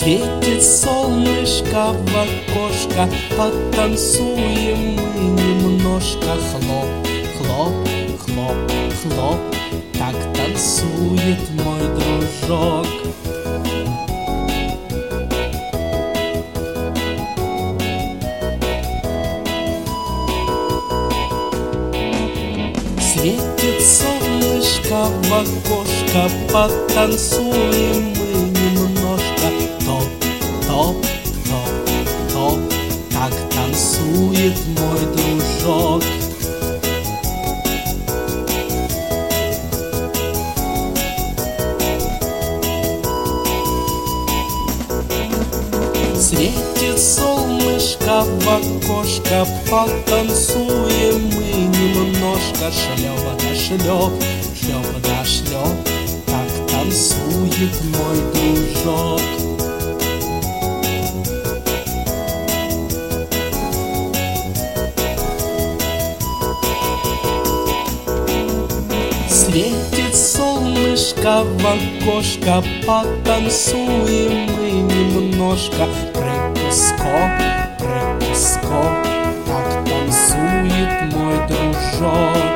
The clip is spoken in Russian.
Светит солнышко в окошко, потанцуем мы немножко. Хлоп, хлоп, хлоп, хлоп, так танцует мой дружок. Светит солнышко в окошко, потанцуем мы немножко. Топ, топ, топ, топ, так танцует мой дружок. Светит солнышко в окошко, потанцуем мы немножко. Шлёп да шлёп, шлёп да шлёп, так танцует мой дружок. Светит солнышко в окошко, потанцуем мы немножко. Прыг-скок, прыг-скок, так танцует мой дружок.